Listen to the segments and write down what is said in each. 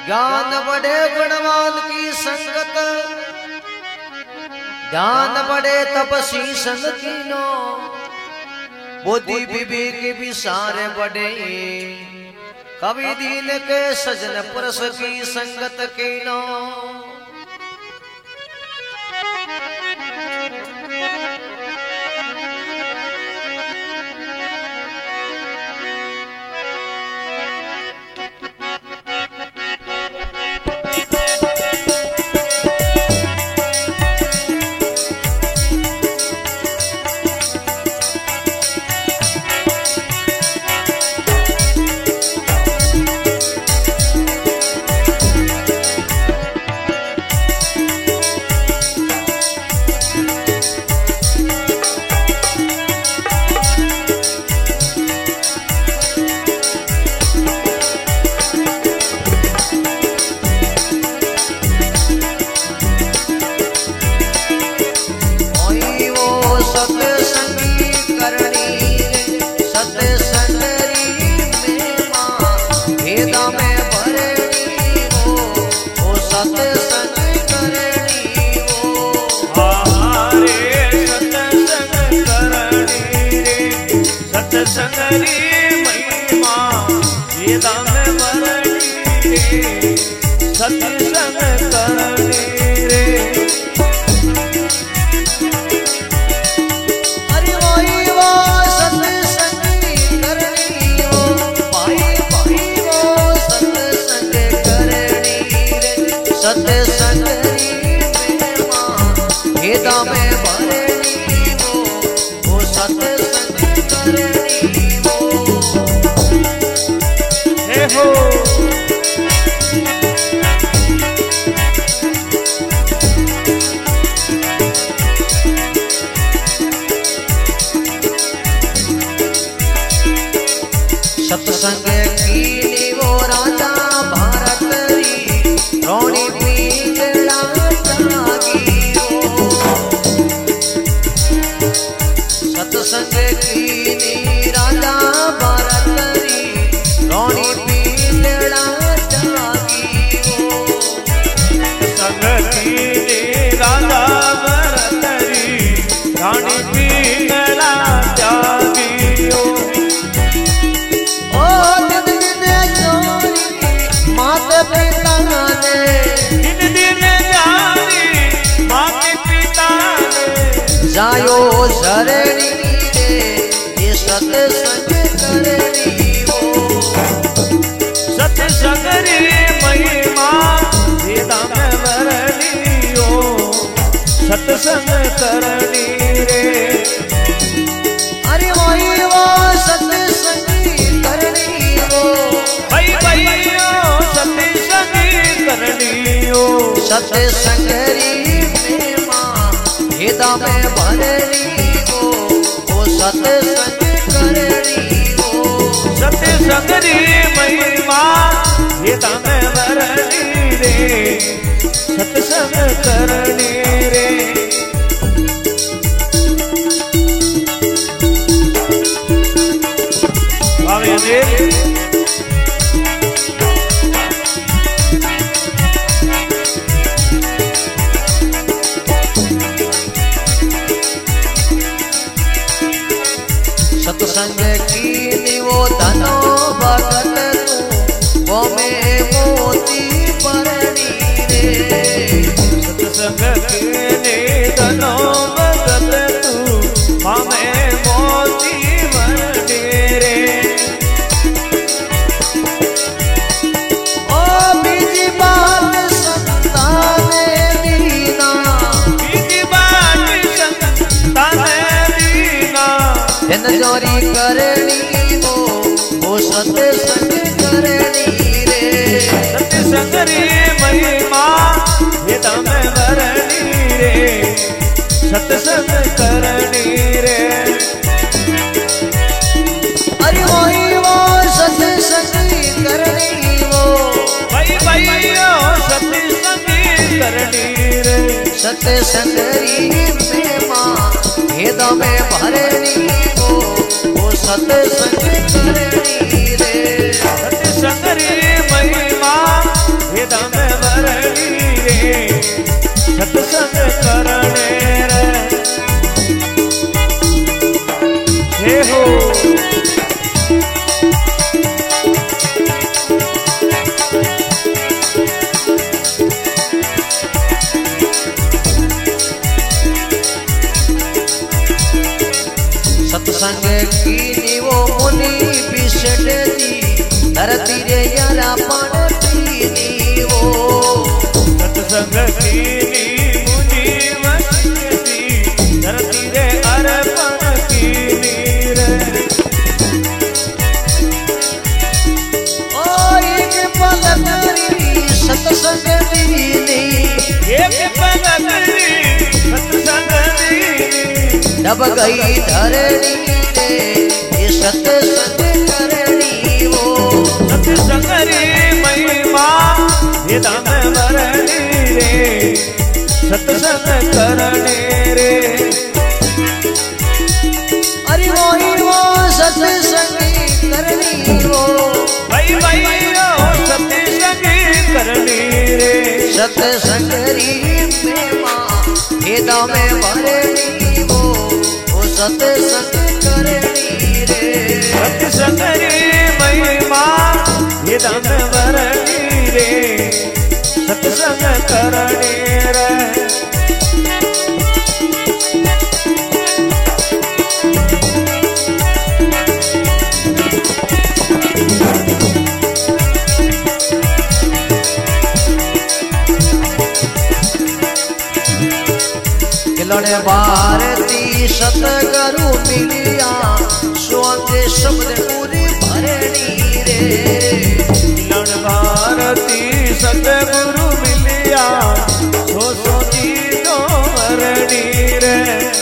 ज्ञान बड़े गुणवान की संगत, ध्यान बड़े तपसी संग कीनो, बुद्धि विवेक विसार बड़े, कवि दीन के सजन पुरष की संगत कीनो। सतसंगरी महिमा वेदा में वर्णी रे, सत्संग करनी रे। अरे वही वो सत्संगी करनी हो, भाई भाई वो सत्संग करनी रे, सत्संगरी महिमा वेदा में वर्णी हो, वो सत्संग करनी हो। सत्संग की वो राजा भारत री, रोणी पीला जागी हो। सत्संग की राजा भारत री, रोणी पीला जागी हो। संगति राजा भरत री, रानी पीला जागी हो। माता पिता ने दिन दिन जानी, माता पिता ने जायो शरणी रे, ये सत्संग करनी हो। सत्संग रे महिमा वेदा में वर्णी हो, सत्संग करनी रे। अरे वही वो सत्संगी करनी हो, भाई भाई सत्संग करनी हो। सत्संगरी महिमा वेदा में वर्णी हो, वो सत्संग करनी हो। सत्संगरी महिमा वेदा में वर्णी रे, सत्संग करनी रे। भावे देव सत्संग की वो धनो भगत तू, वो में मोती परनी रे। सत्संग की धनो भगत तू, हमें मोती वर्णी रे। ओ बीजी बात संतान दीना, बीजी बात संतान दीना, जन जोरी करनी हो, वो सत्संग करनी रे। सत्संग रे महिमा वेदा में वर्णी रे, सत्संग करनी रे। अरे वही वो सत्संग करनी हो, भाई भाई सत्संग करनी रे। सत्संगरी महिमा वेदा में भरनी हो, वो सत्संग करनी रे। सत्संग रे महिमा एक पगली सत्संग दीनी डब गई धरणी रे ये सत्संग करणी वो सत्संग रे महिमा वेदम वरणी रे सत्संग करणे रे अरे वो सत्संग करणी वो भाई ओ सत्संग करणी रे सत्संग री महिमा वेदम वरणी वो सत्संग करणी रे सत्संग रे महिमा वेदम वरणी रे सत्संग करणे रे खिलौने भारती सतगुरु मिलिया स्वांगे शब्द पूरी भरणी रे खिलौने भारती सतगुरु मिलिया सो चीजों भरणी रे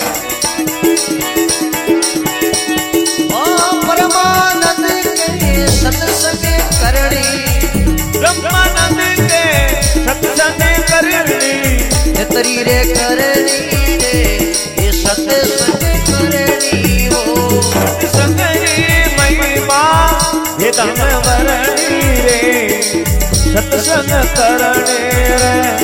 परमानंद के सत्संग करणी ब्रह्मानंद के सत्संग करणी तरी रे करणी रे ये सत्संग करणी हो सत्संग रे महिमा वेदम वरणी रे सत्संग करणे रे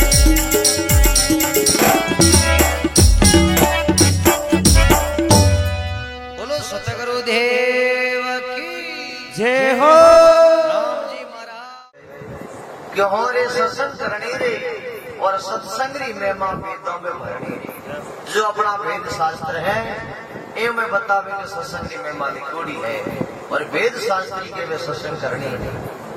बोलो सतगुरु देव की जय हो राम जी महाराज क्यों रे सत्संग करणी रे और सत्संगरी महिमा वेदों में भरणी जो अपना वेद शास्त्र है ये में बतावे कि सत्संगरी महिमा लिखोड़ी है और वेद शास्त्री के वे सत्संग करनी है।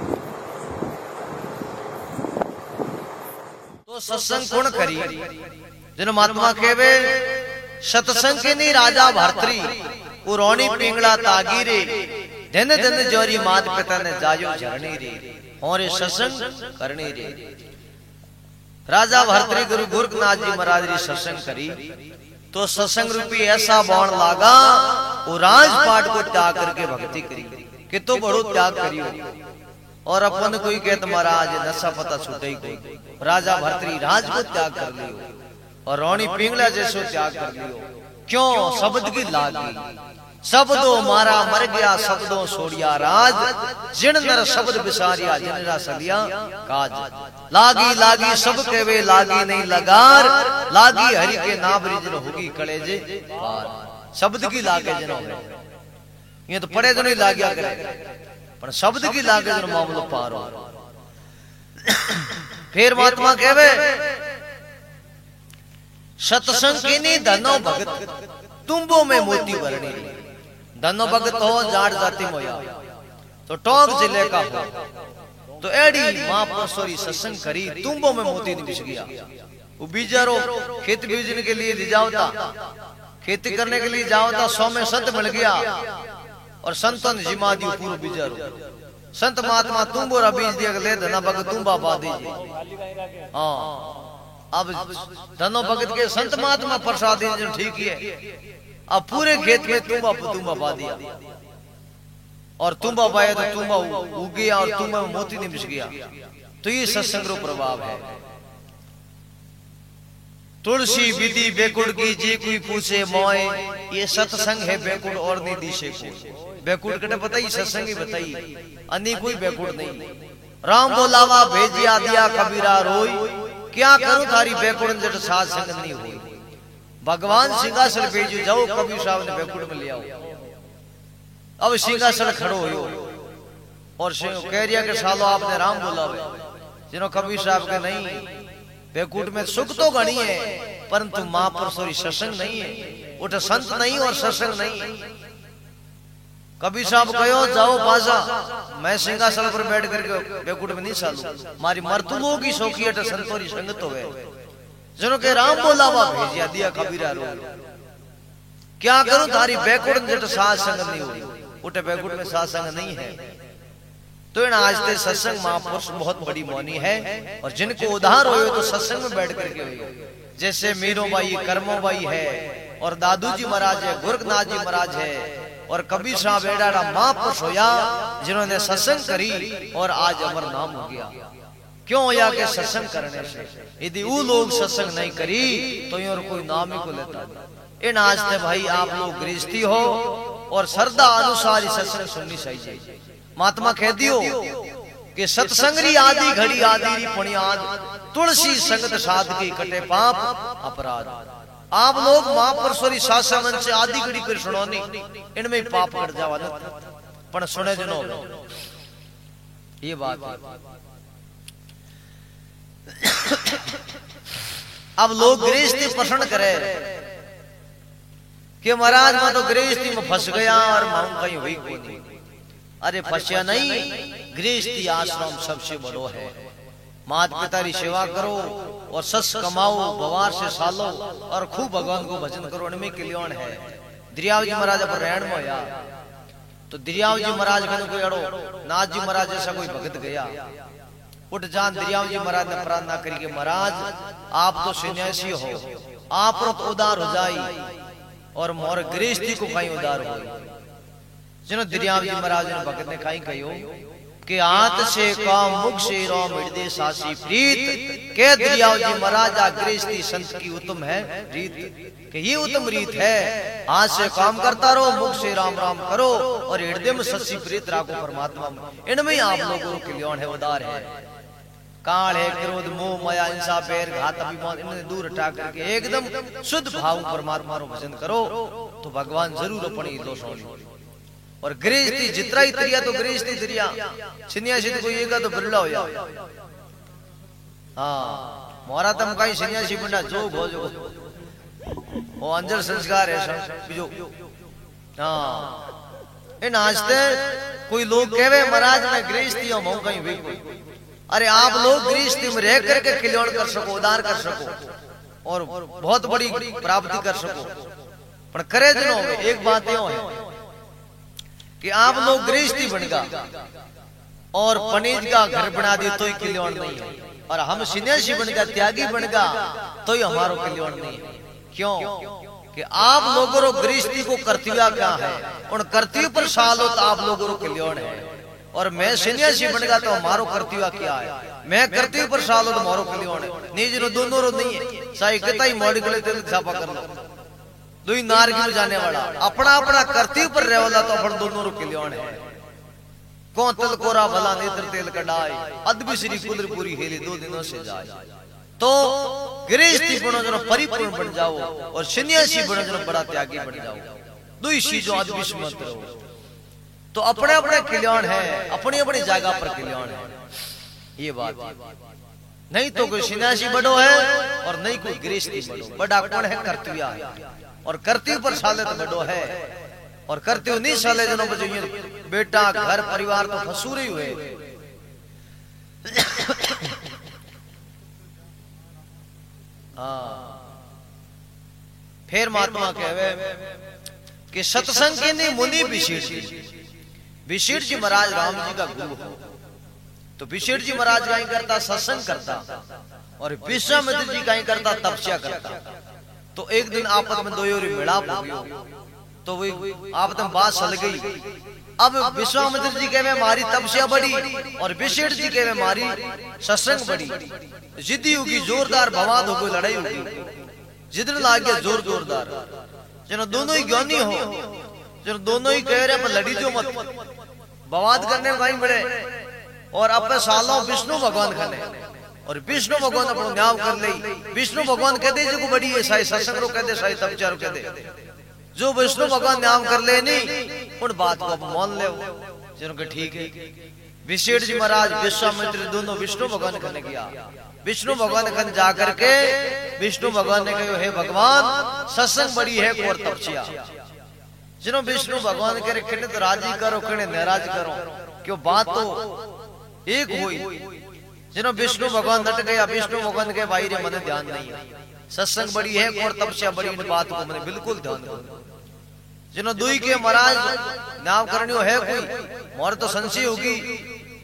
तो सत्संग कौन करी जिन महात्मा केवे सत्संग के नी राजा भर्तरी पुरानी पिंगला तागी रे दिन दिन जोरी मात पिता ने जायो झरणी रे और सत्संग करनी रे राजा भर्तरी गुरु गोरखनाथ जी महाराज री सत्संग करी तो सत्संग रूपी ऐसा बाण लागा वो राजपाट को त्याग करके भक्ति करी कि तो बड़ो त्याग करियो और अपन कोई कहत महाराज नशा पता छूटे कोई राजा भर्तरी राज को त्याग कर लियो और रानी पिंगला जैसो त्याग कर लियो क्यों शब्द की लागी शब्दों मारा मर गया शब्दों सोड़िया राज जिन नर शब्द बिसारिया जिन सलिया काज लागी लागी सब केवे लागी नहीं लगार लागी हरि के नाम रिजन होगी कलेजे पार शब्द की लागे जनो ये तो पड़े तो नहीं लाग्या करे पर शब्द की लागे जनो मामलो पार हो फिर महात्मा कहवे सत्संग की नहीं धनो भगत तुम्बो में मोती भरणी धनो भगत हो जाट जाति मोया तो टोक जिले का हो तो एडी मां परसोरी सत्संग करी तुम्बो में मोती बिछ गया वो बीजारो खेत बीजने के लिए जावता खेती करने के लिए जावता 100 में संत मिल गया और संतन जिमा दी पूरा बीजारो संत महात्मा तुम्बो रा बीज दिया ले धना भगत तुम्बा पा दीजिए हाँ अब धनो भगत के संत महात्मा प्रसाद ठीक है अब पूरे खेत में तुम्बा पा दिया और तुम्बा पाया तो तुम्बा उग गया और तुम्बा में मोती नहीं बिछ गया तो ये सत्संग रो प्रभाव है। तुलसी विधि बेकुड़ की जी कोई पूछे मोए ये सत्संग है बेकुड़ और नहीं दिशे को बेकुड़ कटे बताई सत्संग ही बताई अन्य कोई बेकुड़ नहीं राम बोलावा भेजिया दिया कबीरा रोई क्या करूं थारी बेकुड़ जट साथ संग नहीं हुई भगवान सिंहासन भेजो जाओ कबीर साहब ने बेकुड़ में ले आओ अब सिंहासन खड़ो हो और कह रिया के सालो आपने राम बोला जिन्हों कबीर साहब के नहीं बेकूट में सुख तो गणी है परंतु मां परसोरी सत्संग नहीं है उठ संत नहीं और सत्संग नहीं है। कबीर साहब कहो जाओ बाजा मैं सिंहासन पर बैठ करके बेकूट में नहीं सालू मारी मर्तुमो की शौकी अट संतोरी संगत हो गए जिन्हों के राम बोलावा भेजिया दिया कबीरा रो क्या करूं तारी बैकुट जट साथ संग नहीं हुई उठे बैकुट में साथ संग नहीं है तो इन आज ते सत्संग महापुरुष बहुत बड़ी मौनी है और जिनको उधार हो तो सत्संग में बैठ करके हो। जैसे मीरो बाई कर्मो बाई है और दादू जी महाराज है, गोरखनाथ जी महाराज है और कबीर शाह बेड़ा महापुरुष होया जिन्होंने सत्संग करी और आज अमर नाम हो गया। क्यों होया के सत्संग करने से। यदि वो लोग सत्संग नहीं करी तो और कोई नाम ही को लेता नहीं। इन आज ते भाई आप लोग गृहस्थी हो और श्रद्धा अनुसार सत्संग सुननी चाहिए। महात्मा कह दियो कि सत्संगरी आदि घड़ी आदि पुण्याद तुलसी संगत साध की कटे पाप अपराध। आप लोग महापुरुषोरी शासन से आदि घड़ी कर सुनोनी इनमें ही पाप कट जावा पण सुने जनो ये बात है। अब लोग गृहस्थी पसंद करे कि महाराज मैं तो गृहस्थी में फंस गया और मांग कहीं हुई को नहीं। अरे फंसिया नहीं, गृहस्थी आश्रम सबसे बड़ो है। माता पिता की सेवा करो और सस कमाओ, बवार से सालो और खूब भगवान को भजन करो, इनमें कल्याण है। दरियाव जी महाराज पर रहन में आया तो दरियाव जी महाराज कहने कोई अड़ो नाथ जी महाराज जैसा कोई भगत गया उठ जान। दरियाव जी महाराज ने प्रार्थना करी कि महाराज आप तो सन्यासी हो, आप तो उदार हो जाई और मोर गृहस्थी को कहीं उदार हो। जिन्हों दरियाव जी महाराज ने भगत ने कहीं कहो कि हाथ से काम मुख से राम हृदय सासी प्रीत के दरियाव जी महाराज गृहस्थी संत की उत्तम है रीत कि ये उत्तम रीत है। हाथ से काम करता रहो, मुख से राम राम करो और हृदय में सच्ची प्रीत राखो परमात्मा में। इनमें आप लोगों को कल्याण है, उदार है। काल है, क्रोध मोह माया हिंसा बैर घात अभिमान इन्हें दूर हटा करके एकदम शुद्ध भाव परमात्मा रो भजन करो तो भगवान जरूर अपनी दोष होनी। और गृहस्थी जितना ही तरिया तो गृहस्थी तरिया सन्यासी तो कोई एक तो बिरला हो जा। हाँ मोरा तम कहीं सन्यासी बना जो भोजो वो अंजर संस्कार है सब जो। हाँ इन आजते कोई लोग कहवे महाराज मैं गृहस्थी हूं कहीं भी कोई। अरे आप लोग गृहस्थी में रह करके कल्याण कर सको, उदार कर सको और बहुत बड़ी प्राप्ति कर सको। पर करे दिनों में एक बात यो है कि आप लोग गृहस्थी बनेगा और पनीज का घर बना दे तो ही कल्याण नहीं है, और हम सन्यासी बनेगा त्यागी बनेगा तो ही हमारा कल्याण नहीं है। क्यों कि आप लोगों को गृहस्थी को कर्तव्य क्या है, उन कर्तव्य पर सालो तो आप लोगों को कल्याण है। और मैं सन्यासी बनेगा तो हमारो कर्तव्य क्या है, मैं कर्तव्य पर सालो तो हमारो कल्याण है। निज रो दोनों रो नहीं है, साई कहता ही मॉडी को तेल छापा कर लो दुई नारगी में जाने वाला अपना अपना कर्तव्य पर रह वाला तो अपन दोनों रो कल्याण है। कौन तल कोरा भला नेत्र तेल कडाई अद्भुत श्री कुदरपुरी हेली 2 दिनों से जाए। तो गृहस्थी बनो जनो परिपूर्ण बन जाओ और सन्यासी बनो जनो बड़ा त्यागी बन जाओ। दुई चीजों अद्भुत मत रहो तो अपने अपने कल्याण है, अपनी अपनी जगह पर कल्याण है। ये बात नहीं तो कोई सन्यासी बड़ो है और नहीं कोई गृहस्थी बड़ो। बड़ा कौन है? कर्तव्य है और कर्तव्य पर साले तो बड़ो है और कर्तव्य नहीं साले जनों पर जो बेटा घर परिवार तो फसूरे हुए। फिर महात्मा कहवे कि सत्संग के ने मुनि विशीर जी महाराज राम जी का गुरु हो। तो विशीर जी महाराज कहीं करता सत्संग करता और विश्वामित्र जी कहीं करता तपस्या करता। तो एक दिन आपस में दो मिलाप हो गया तो वही आपस में बात चल गई। अब विश्वामित्र जी के में मारी तपस्या बड़ी और विशीर जी के में मारी सत्संग बड़ी। जिद्दी होगी जोरदार बवाद हो गई, लड़ाई होगी, जिद्द लाग गया जोरदार। जनो दोनों ही ज्ञानी हो, जनो दोनों ही कह रहे पर लड़ी जो मत, बवाद करने में कहीं बड़े और अपने सालों विष्णु भगवान खाने और विष्णु भगवान अपना न्याय कर ले। विष्णु भगवान कह दे जो बड़ी है साई सत्संग रो कह दे, साई तपस्या रो कह दे। जो विष्णु भगवान न्याय कर ले नहीं उन बात को मान ले जिन्हों के ठीक है। विशीर जी महाराज विश्वामित्र दोनों विष्णु भगवान खाने गया। विष्णु भगवान खान जाकर के विष्णु भगवान ने कहा हे भगवान सत्संग बड़ी है और तपस्या। जिन्हों विष्णु भगवान करे किने तो राजी करो किने नाराज करो, क्यों बात तो एक हुई। जिन्हों विष्णु भगवान डट गया, विष्णु भगवान के भाई रे मन ध्यान नहीं है, सत्संग बड़ी है और तपस्या बड़ी, इन बात को मैंने बिल्कुल ध्यान दो। जिन्हों दुई के महाराज नाम करनी है कोई मोर तो संशय होगी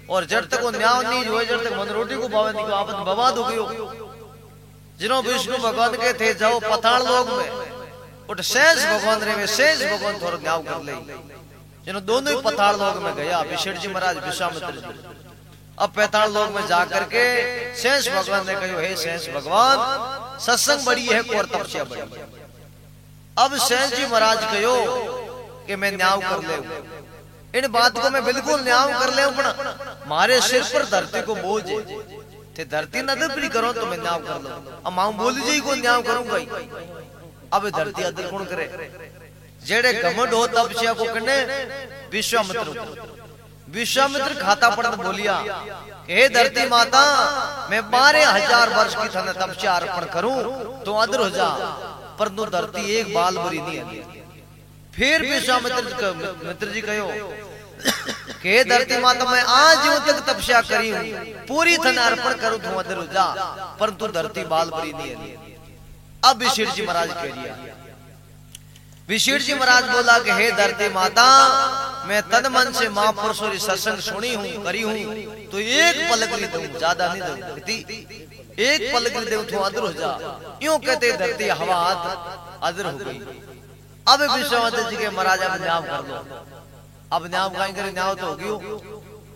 और जड़ तक वो न्याय नहीं जो जड़ तक मन रोटी को पावे नहीं आपत बर्बाद हो गयो। जिन्हों विष्णु भगवान के थे जाओ पताल लोग में उठ शेष भगवान रे में शेष भगवान थोड़ा न्याय कर ले। जिन्हों दोनों ही पताल लोग में गया विष्णु जी महाराज विश्वामित्र जी। अब पैताल लोग में जाकर के शेष भगवान ने कहो हे शेष भगवान सत्संग बड़ी है और तपस्या बड़ी है। अब शेष जी महाराज कहो कि मैं न्याय कर ले इन बात को मैं बिल्कुल न्याय कर ले मारे सिर पर धरती को बोझ थे धरती न अदर करो तो मैं न्याय कर लो। अब मां बोली जी को न्याय करूंगा। अब धरती अदर कौन करे जेड़े घमंड हो तपस्या को करने विश्वामित्र। विश्वामित्र खाता पड़त बोलिया हे धरती माता मैं 12,000 वर्ष की थने तपस्या अर्पण करूं तो अदर हो जा परंतु धरती एक बाल भरी नहीं है। फिर विश्वामित्र जी कहो कि धरती माता मैं आज तक तपस्या करी हूं पूरी थने अर्पण करूं तो अदर हो जा परंतु धरती बाल भरी नहीं है। अब विष्णु जी महाराज कह दिया विष्णु जी महाराज बोला कि हे धरती माता मैं तन मन से महापुरुषों की सत्संग सुनी हूं करी हूं तो एक पलक नहीं दूं ज्यादा नहीं दूं एक पलक नहीं दूं तो अदर हो जा। यूं कहते धरती हवा अदर हो गई। अब विश्वामित्र जी के महाराज अब न्याय कर लो। अब न्याय कहीं करे न्याय तो होगी।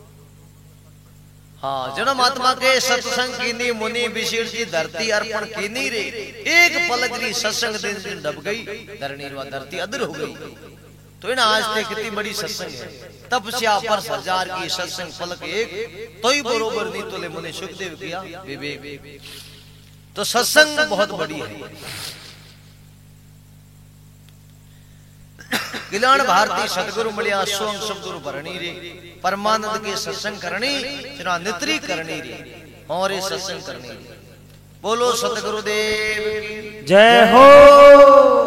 हाँ जन्म आत्मा के सत्संग कीनी मुनि विशीर जी धरती अर्पण कीनी रे एक पलकरी सत्संग दिन डब गई धरणी धरती अदर हो गई। तो इन आज तक कितनी बड़ी सत्संग है तपस्या पर 1000 की सत्संग पलक एक तो ही बरोबर नहीं तो ले मुनि सुखदेव किया विवेक। तो सत्संग बहुत बड़ी है। कल्याण भारती सदगुरु मिलिया सोम सदगुरु भरणी रे परमानंद के सत्संग करनी जना नित्री करनी रे और सत्संग करनी। बोलो सतगुरुदेव की जय हो।